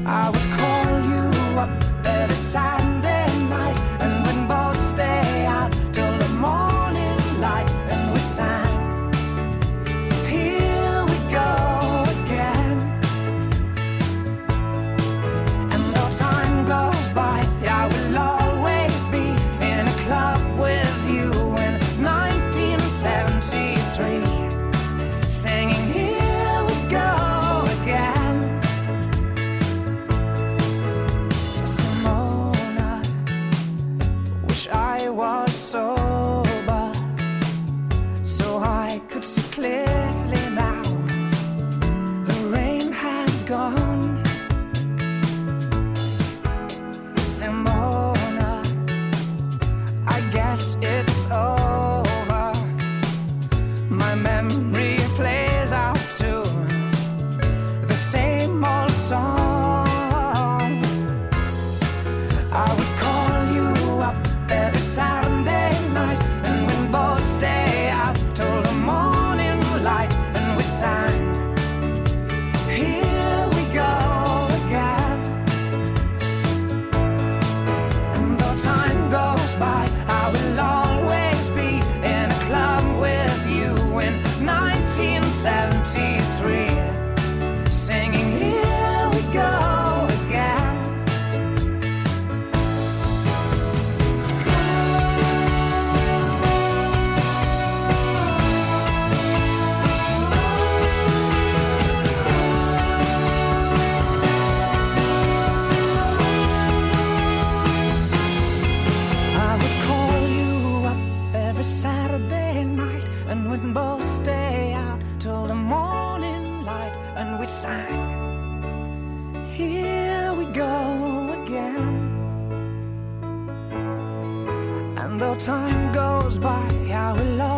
I would call you up every Saturday night, and we'd both stay out till the morning light, and we sang, here we go again. And though time goes by, I will always be in a club with you in 1973, singing here we go again. Simona, wish I was sober so I could see clearly now. The rain has gone. Simona, I guess it's over. My memory plays out to the same old song. I would call you up every Saturday night, and we'd both stay out till the morning light, and we sang, here we go again. And though time goes by, I will always be in a club with you in 1973, singing here we go again. I would call you up every Saturday night, and we'd both stay out till the morning light, and we sang, here we go again. And though time goes by, I will